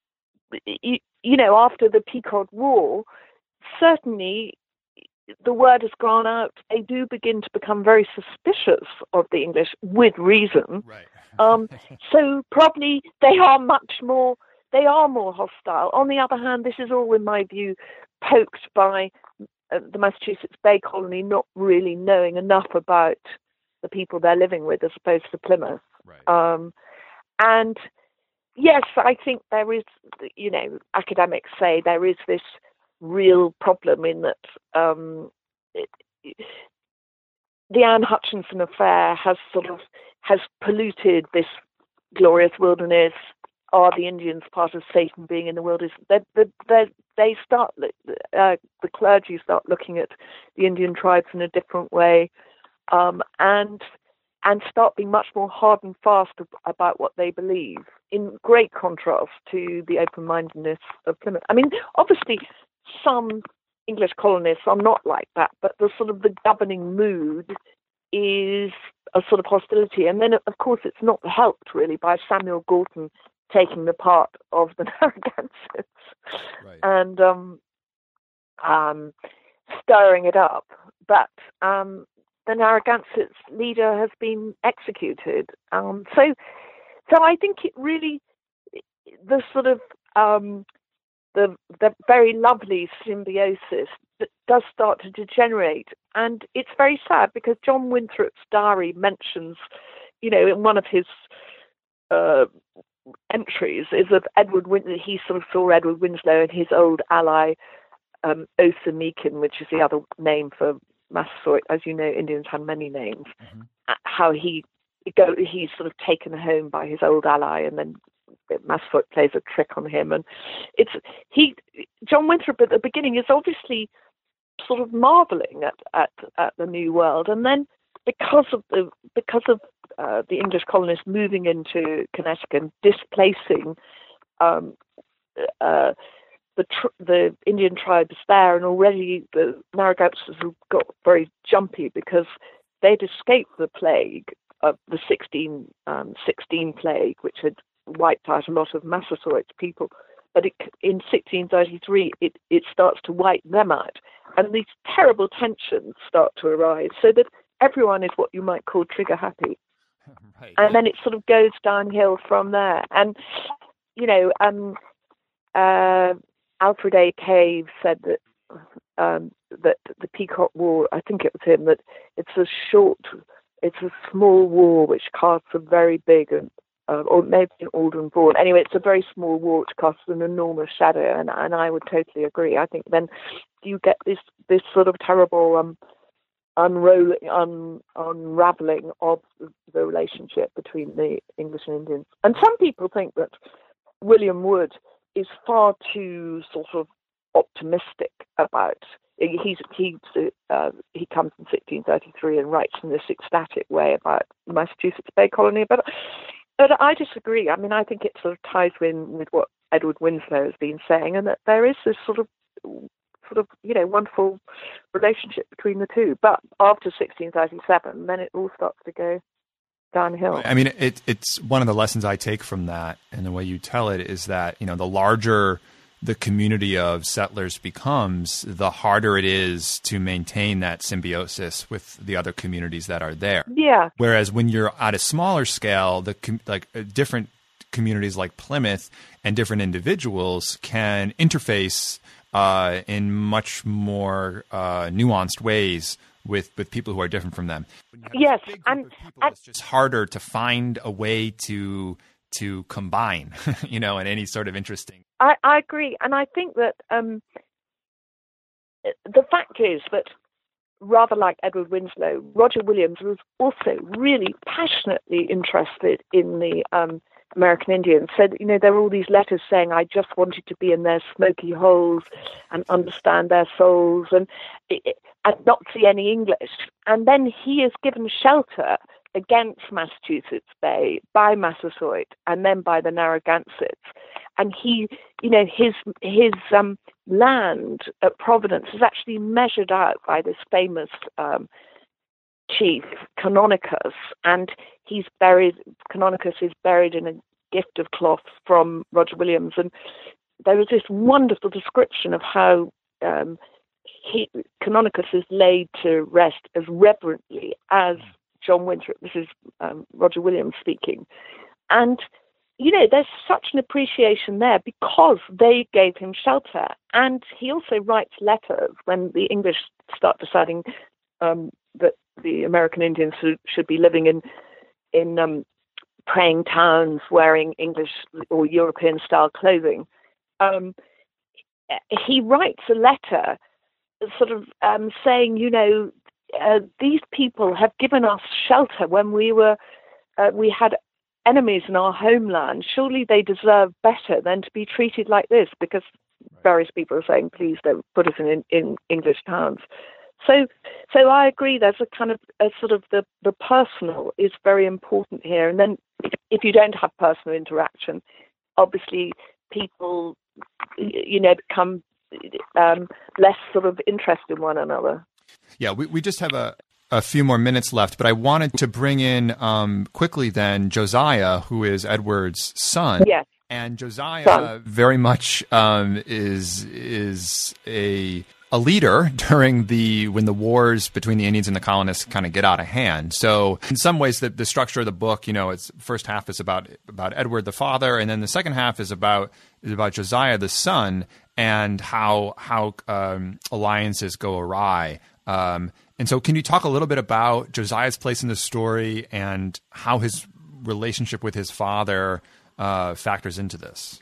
after the Pequot War, certainly the word has gone out, they do begin to become very suspicious of the English, with reason. Right. So probably they are more hostile. On the other hand, this is all, in my view, poked by the Massachusetts Bay Colony not really knowing enough about the people they're living with as opposed to Plymouth. Right. And yes, I think there is, academics say there is this real problem in that the Anne Hutchinson affair has polluted this glorious wilderness. Are the Indians part of Satan being in the wilderness? The clergy start looking at the Indian tribes in a different way, and start being much more hard and fast about what they believe, in great contrast to the open-mindedness of Plymouth. I mean, obviously, some English colonists are not like that, but the governing mood is a sort of hostility. And then, of course, it's not helped, really, by Samuel Gorton taking the part of the Narragansetts and stirring it up. But the Narragansett's leader has been executed. So I think it really, the sort of the very lovely symbiosis that does start to degenerate, and it's very sad because John Winthrop's diary mentions, in one of his entries, is of Edward Winslow. He sort of saw Edward Winslow and his old ally Osa Meekin, which is the other name for Massasoit, as you know, Indians had many names, Mm-hmm. how he's sort of taken home by his old ally, and then Massasoit plays a trick on him. And John Winthrop at the beginning is obviously sort of marveling at the New World, and then because of the English colonists moving into Connecticut and displacing the Indian tribes there, and already the Narragansetts have got very jumpy because they'd escaped the plague of the 1616 plague, which had wiped out a lot of Massasoit's people. But in 1633, it starts to wipe them out, and these terrible tensions start to arise, so that everyone is what you might call trigger happy. Right. And then it sort of goes downhill from there. And Alfred A. Cave said that that the Pequot War, I think it was him, that it's a small war which casts a very big, or maybe an Alden Vaughan. Anyway, it's a very small war which casts an enormous shadow, and I would totally agree. I think then you get this sort of terrible unraveling of the relationship between the English and Indians. And some people think that William Wood is far too sort of optimistic about. He comes in 1633 and writes in this ecstatic way about Massachusetts Bay Colony, but I disagree. I mean, I think it sort of ties in with what Edward Winslow has been saying, and that there is this sort of wonderful relationship between the two. But after 1637, then it all starts to go downhill. I mean, it's one of the lessons I take from that, and the way you tell it is that, the larger the community of settlers becomes, the harder it is to maintain that symbiosis with the other communities that are there. Yeah. Whereas when you're at a smaller scale, different communities like Plymouth and different individuals can interface in much more nuanced ways with people who are different from them. Yes, it's just harder to find a way to combine, in any sort of interesting. I agree, and I think that the fact is that, rather like Edward Winslow, Roger Williams was also really passionately interested in the American Indians. So, there were all these letters saying, I just wanted to be in their smoky holes and understand their souls and not see any English. And then he is given shelter against Massachusetts Bay by Massasoit and then by the Narragansetts. And his land at Providence is actually measured out by this famous chief, Canonicus, and Canonicus is buried in a gift of cloth from Roger Williams. And there is this wonderful description of how Canonicus is laid to rest as reverently as John Winthrop. This is Roger Williams speaking. And, there's such an appreciation there because they gave him shelter. And he also writes letters when the English start deciding that the American Indians should be living in praying towns, wearing English or European-style clothing. He writes a letter sort of saying, these people have given us shelter when we had enemies in our homeland. Surely they deserve better than to be treated like this, because various people are saying, please don't put us in English towns. So I agree. There's a kind of the personal is very important here. And then if you don't have personal interaction, obviously people, become less sort of interested in one another. Yeah, we just have a few more minutes left, but I wanted to bring in quickly then Josiah, who is Edward's son. Yes. And Josiah very much is a leader during when the wars between the Indians and the colonists kind of get out of hand. So in some ways, the structure of the book, its first half is about Edward the father, and then the second half is about Josiah the son and how alliances go awry. And so can you talk a little bit about Josiah's place in the story and how his relationship with his father factors into this?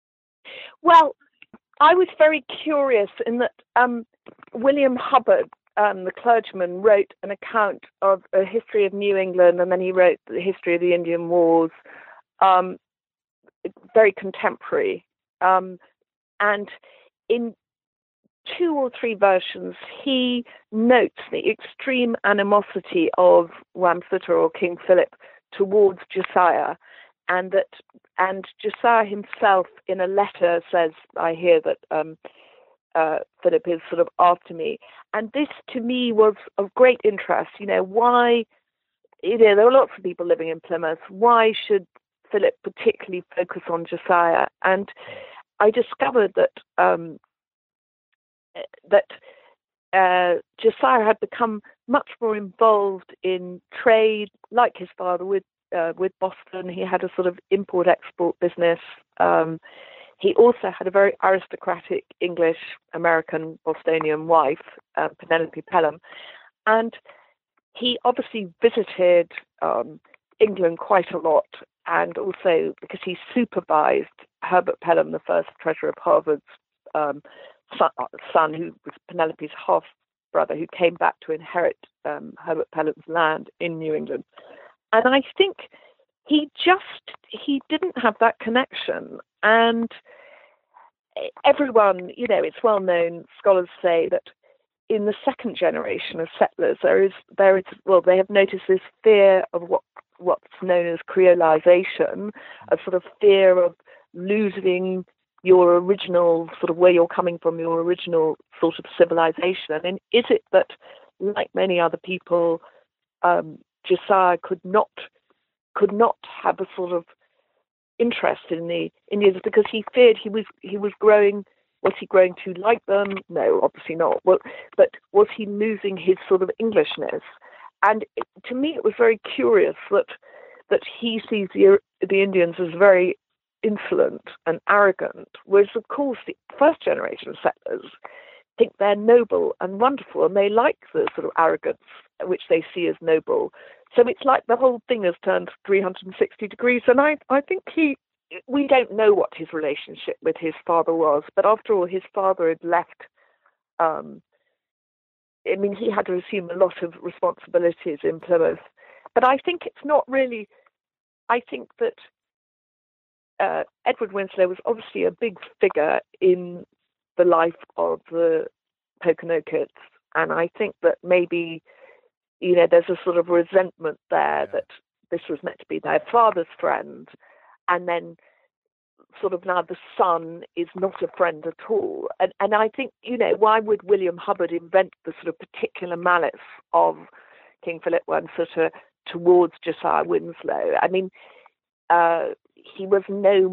Well, I was very curious in that William Hubbard the clergyman, wrote an account of a history of New England, and then he wrote the history of the Indian Wars, very contemporary. And in 2 or 3 versions, he notes the extreme animosity of Wamsutta or King Philip towards Josiah, and Josiah himself in a letter says, I hear that Philip is sort of after me. And this to me was of great interest. Why, there were lots of people living in Plymouth. Why should Philip particularly focus on Josiah? And I discovered that Josiah had become much more involved in trade, like his father, with Boston. He had a sort of import-export business. He also had a very aristocratic English-American Bostonian wife, Penelope Pelham, and he obviously visited England quite a lot, and also because he supervised Herbert Pelham, the first treasurer of Harvard's son, who was Penelope's half-brother, who came back to inherit Herbert Pelham's land in New England. And I think he didn't have that connection. And everyone, it's well known, scholars say that in the second generation of settlers, they have noticed this fear of what's known as creolization, a sort of fear of losing your original sort of where you're coming from, your original sort of civilization. And is it that, like many other people, Josiah could not have a sort of interest in the Indians because he feared he was growing? Was he growing too like them? No, obviously not. Well, but was he losing his sort of Englishness? And to me, it was very curious that he sees the Indians as very insolent and arrogant, whereas of course the first generation of settlers think they're noble and wonderful, and they like the sort of arrogance which they see as noble. So it's like the whole thing has turned 360 degrees. And I think we don't know what his relationship with his father was, but after all, his father had left. He had to assume a lot of responsibilities in Plymouth. But I think it's not really. I think that Edward Winslow was obviously a big figure in the life of the Poconokeets, and I think that maybe, there's a sort of resentment there that this was meant to be their father's friend, and then sort of now the son is not a friend at all. And I think, why would William Hubbard invent the sort of particular malice of King Philip Wamsutta towards Josiah Winslow? He was no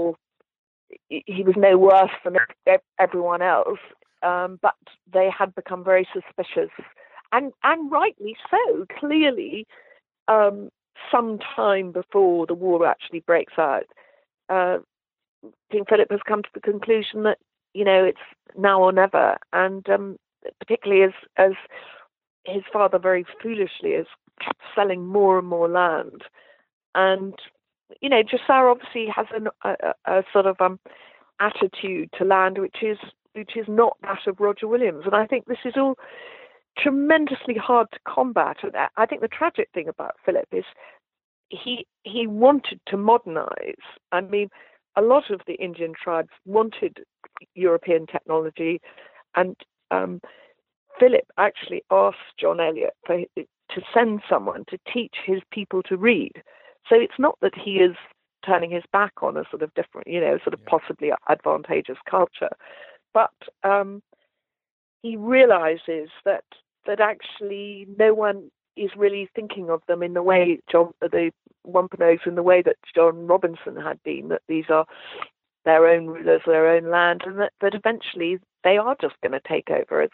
worse than everyone else, but they had become very suspicious, and rightly so. Clearly, some time before the war actually breaks out, King Philip has come to the conclusion that it's now or never, and particularly as his father very foolishly has kept selling more and more land, and Josiah obviously has a sort of attitude to land which is not that of Roger Williams, and I think this is all tremendously hard to combat. And I think the tragic thing about Philip is he wanted to modernize. A lot of the Indian tribes wanted European technology, and Philip actually asked John Eliot to send someone to teach his people to read. So it's not that he is turning his back on a sort of different, possibly advantageous culture, but he realizes that actually no one is really thinking of them in the way the Wampanoags, in the way that John Robinson had been, that these are their own rulers, their own land, and that eventually they are just going to take over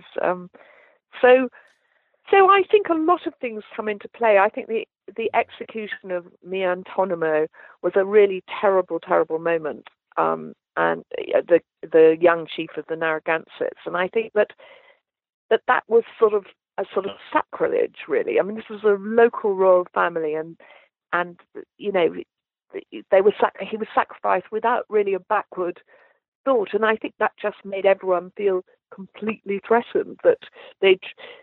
So I think a lot of things come into play. I think the execution of Miantonomo was a really terrible, terrible moment, and the young chief of the Narragansetts. And I think that was sort of a sort of sacrilege, really. This was a local royal family, and he was sacrificed without really a backward thought. And I think that just made everyone feel completely threatened. That the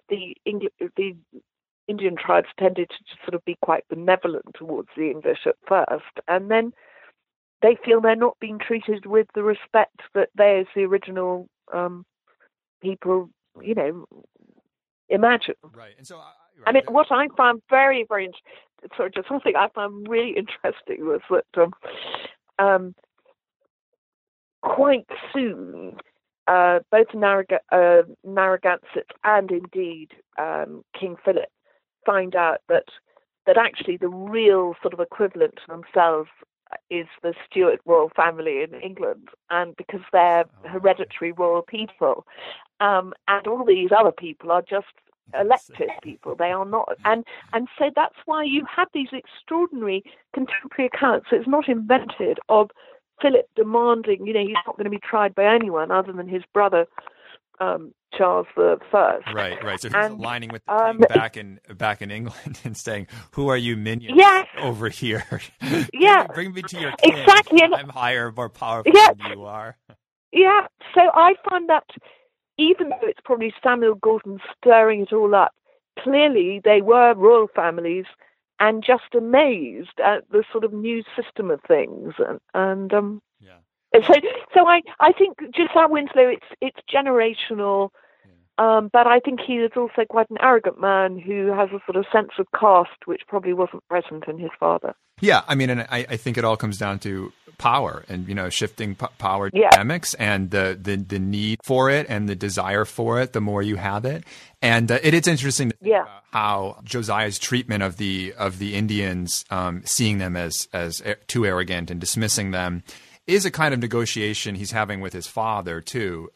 Indian tribes tended to just sort of be quite benevolent towards the English at first, and then they feel they're not being treated with the respect that they, as the original people, imagine. Right. And so, right. I mean, what I found very, very just something I found really interesting was that quite soon, both Narragansetts and indeed King Philip find out that actually the real sort of equivalent to themselves is the Stuart royal family in England, and because they're hereditary royal people, and all these other people are just elected people. They are not, and so that's why you have these extraordinary contemporary accounts. It's not invented of Philip demanding, he's not going to be tried by anyone other than his brother, Charles the First. Right. So he's aligning with the king back in England and saying, "Who are you minions over here? Yeah, bring me to your king. Exactly. I'm higher, more powerful than you are." Yeah. So I find that even though it's probably Samuel Gordon stirring it all up, clearly they were royal families and just amazed at the sort of new system of things, and so I think Josiah Winslow, it's generational, but I think he is also quite an arrogant man who has a sort of sense of caste which probably wasn't present in his father. Yeah, I mean, and I think it all comes down to power and shifting power dynamics and the need for it and the desire for it. The more you have it, and it is interesting to think about how Josiah's treatment of the Indians, seeing them as too arrogant and dismissing them, is a kind of negotiation he's having with his father too.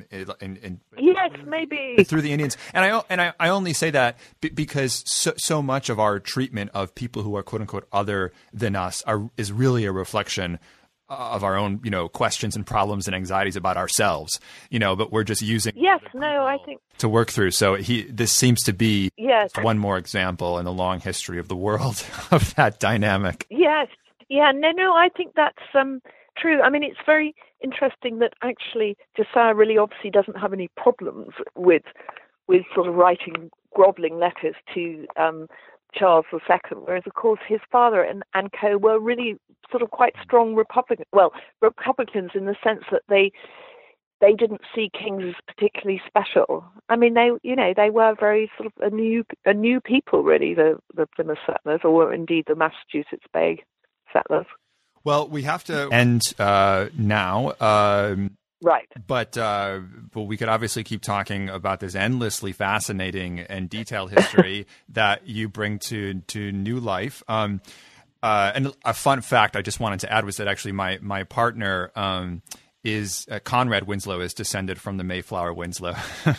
Yes, maybe through the Indians, and I only say that because so much of our treatment of people who are quote unquote other than us is really a reflection of our own questions and problems and anxieties about ourselves. But we're just using I think to work through. So this seems to be one more example in the long history of the world of that dynamic. Yes, I think that's true. I mean, it's very interesting that actually Josiah really obviously doesn't have any problems with sort of writing grovelling letters to Charles II, whereas of course his father and co were really sort of quite strong Republicans in the sense that they didn't see kings as particularly special. I mean, they were very sort of a new people, really, the Plymouth settlers, or indeed the Massachusetts Bay settlers. Well, we have to end now. Right. But we could obviously keep talking about this endlessly fascinating and detailed history that you bring to new life. And a fun fact I just wanted to add was that actually my partner is Conrad Winslow is descended from the Mayflower Winslow.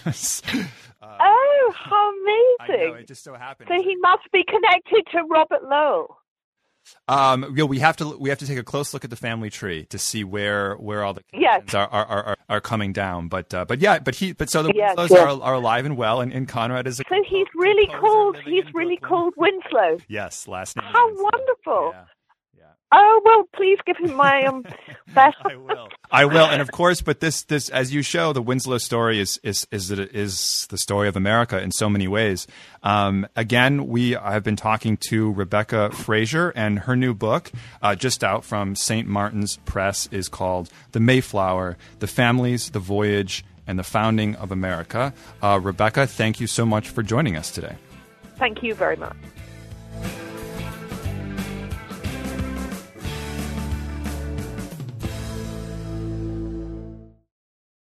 Oh, how amazing! I know, it just so happened. So he must be connected to Robert Lowell. We have to take a close look at the family tree to see where all the connections are coming down. But the Winslows are alive and well, and Conrad is. So he's really called Winslow. Yes, last name. How Winslow. wonderful! Yeah. Oh well, please give him my best. I will, and of course, but this as you show, the Winslow story is the story of America in so many ways. Again, I have been talking to Rebecca Fraser, and her new book, just out from St. Martin's Press, is called "The Mayflower: The Families, the Voyage, and the Founding of America." Rebecca, thank you so much for joining us today. Thank you very much.